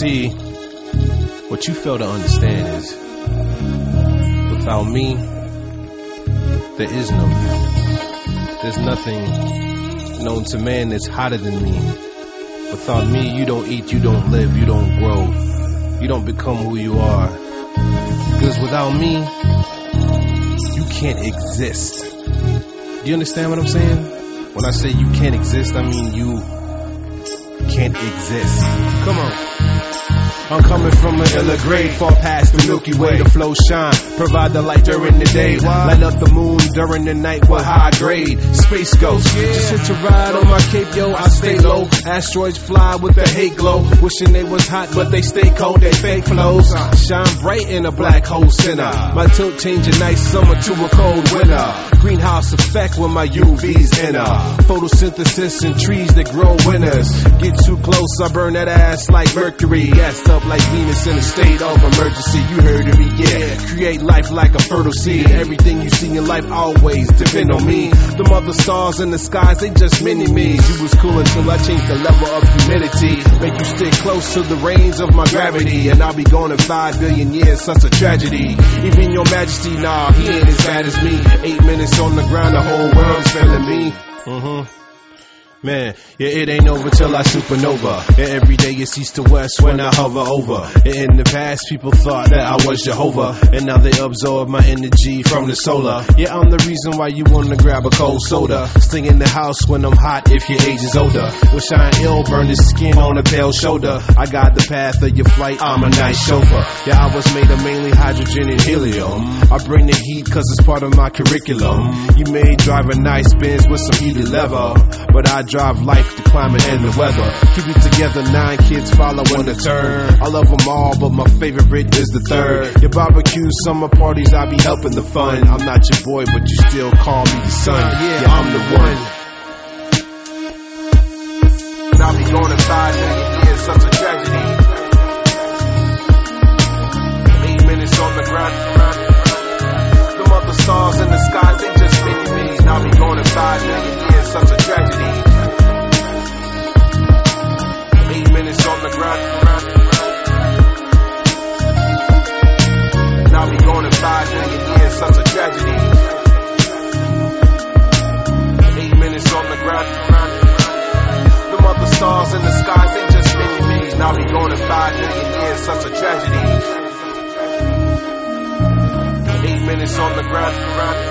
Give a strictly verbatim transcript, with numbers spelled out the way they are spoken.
See, what you fail to understand is, without me, there is no you. There's nothing known to man that's hotter than me. Without me, you don't eat, you don't live, you don't grow, you don't become who you are. Because without me, you can't exist. Do you understand what I'm saying? When I say you can't exist, I mean you can't exist. Come on. I'm coming from an illa grade, far past the Milky Way. The flow shine, provide the light during the day, light up the moon during the night with high grade. Space ghost, just hit a ride on my cape, yo, I stay low. Asteroids fly with the hate glow, wishing they was hot but they stay cold. They fake flows, shine bright in a black hole center. My tilt change a nice summer to a cold winter. Greenhouse effect when my U Vs enter. Photosynthesis and trees that grow winners. Get too close, I burn that ass like mercury. Gassed up like Venus in a state of emergency. You heard of me, yeah. Create life like a fertile seed. Everything you see in life always depend on me. The other stars in the skies, they just mini-me's. You was cool until I changed the level of humidity. Make you stick close to the reins of my gravity. And I'll be gone in five billion years, such a tragedy. Even your majesty, nah, he ain't as bad as me. Eight minutes on the ground, the whole world's feeling me. Mm-hmm. Man, yeah, it ain't over till I supernova. And every day it east to west when I hover over. And in the past, people thought that I was Jehovah. And now they absorb my energy from the solar. Yeah, I'm the reason why you wanna grab a cold soda. Sting in the house when I'm hot if your age is older. Wish I ain't ill, burn the skin on a pale shoulder. I got the path of your flight, I'm a nice chauffeur. Yeah, I was made of mainly hydrogen and helium. I bring the heat cause it's part of my curriculum. You may drive a nice Benz with some heated leather, but I drive life, the climate, and the weather. Keep it together, nine kids following the turn. I love them all, but my favorite is the third. Your barbecue, summer parties, I be helping the fun. I'm not your boy, but you still call me the son. Yeah, I'm the one. And I'll be gone in five million years, such a tragedy. Eight minutes on the ground. The mother stars in the skies, they just mini-me's. And I'll be gone in five million years, such a tragedy. Eight minutes on the ground. And I'll be gone in five million years, such a tragedy. Eight minutes on the ground. The mother stars in the skies, they just mini-me's. And I'll be gone in five million years, such a tragedy. Eight minutes on the ground.